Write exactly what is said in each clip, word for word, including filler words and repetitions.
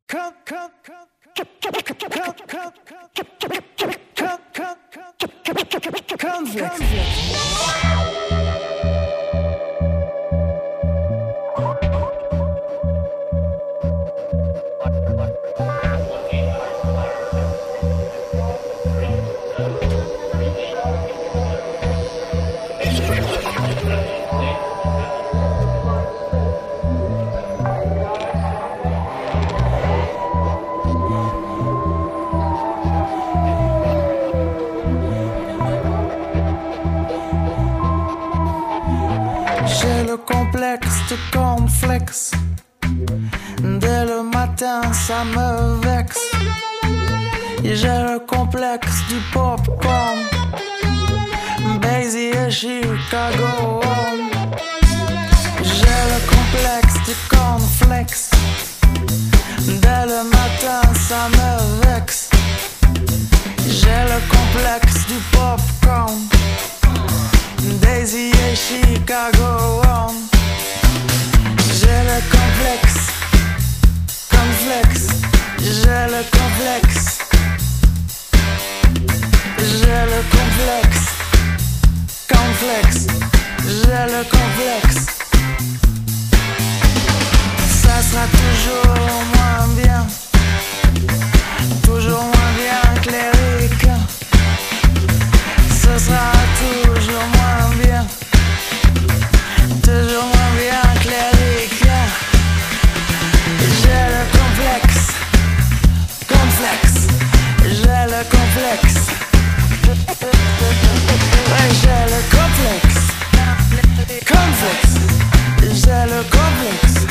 J'ai le complexe de cornflakes. Dès le matin, ça me vexe. J'ai le complexe du popcorn. Basie et Chicago. J'ai le complexe du cornflakes. Dès le matin, ça me vexe. J'ai le complexe du popcorn. Daisy et Chicago. J'ai le complexe, complexe. J'ai le complexe. J'ai le complexe, complexe. J'ai le complexe. Ça sera toujours moins bien, toujours moins bien que les ricains. Ce sera toujours moins bien, toujours moins bien que les ricains. J'ai le complexe, complexe. J'ai le complexe. Ouais, j'ai le complexe, complexe. J'ai le complexe.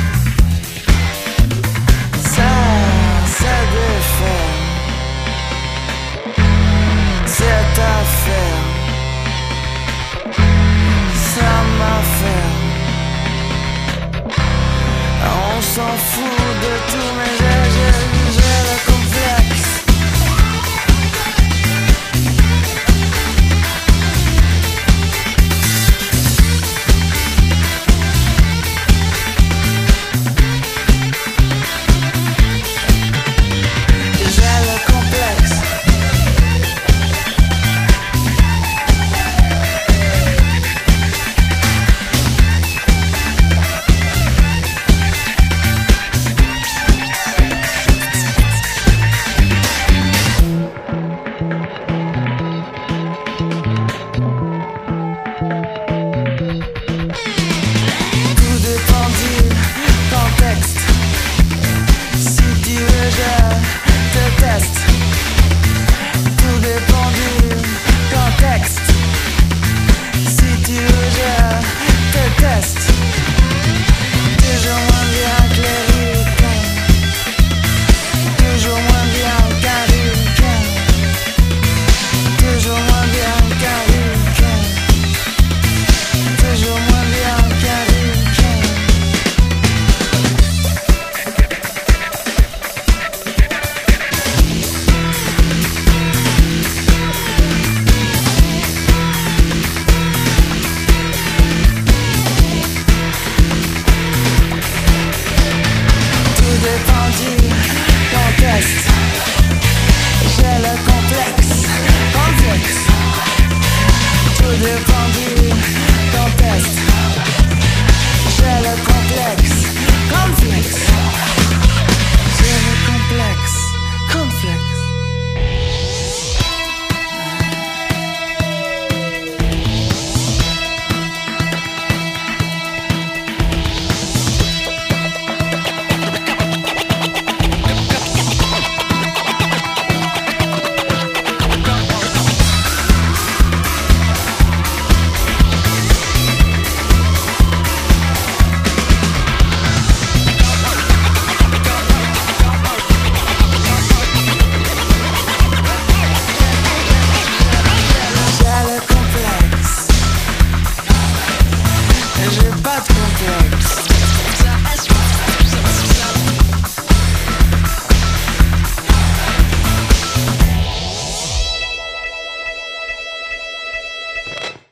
Ça, ça défait cette affaire. Ça m'affaire. On s'en fout de tout, mais j'ai, j'ai, j'ai le complexe. Contest.